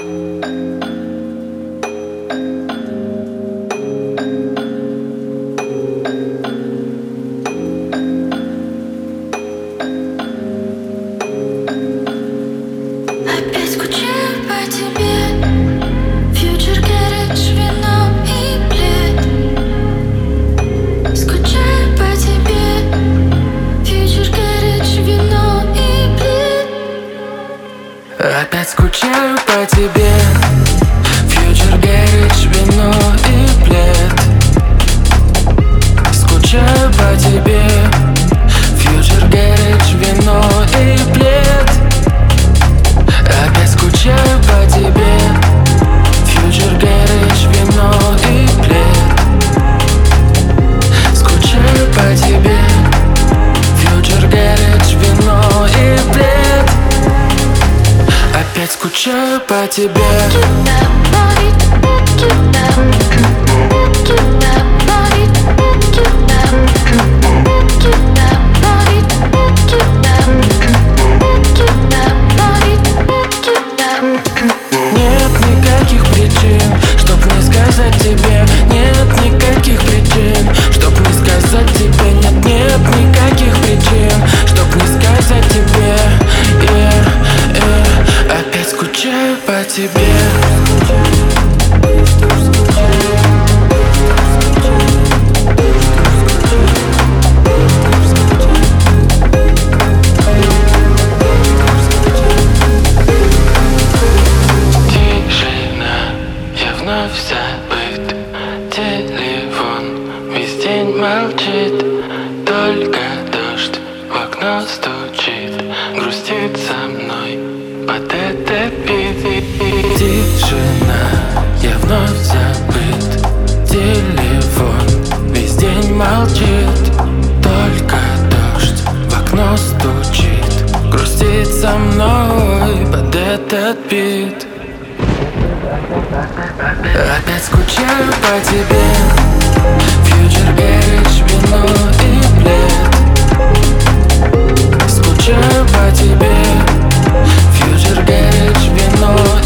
Опять скучаю по тебе. Future Garage, вино и плед. Скучаю по тебе. Future Garage, вино и плед. Опять скучаю по тебе. Future Garage, вино и плед. Скучаю по тебе. Future Garage, вино и плед. Опять скучаю по тебе. Future Garage, вино и плед. Скучаю по тебе. Future Garage, вино и плед. Опять скучаю по тебе. Нет никаких причин, чтоб не сказать тебе. Нет никаких причин, чтоб не сказать тебе. Нет никаких причин, чтоб не сказать тебе. Опять скучаю по тебе. Вновь забыт телефон, весь день молчит. Только дождь в окно стучит, грустит со мной под этот бит. Тишина, я вновь забыт телефон, весь день молчит. Только дождь в окно стучит, грустит со мной под этот бит. Опять скучаю по тебе. Future Garage, вино и плед. Скучаю по тебе. Future Garage, вино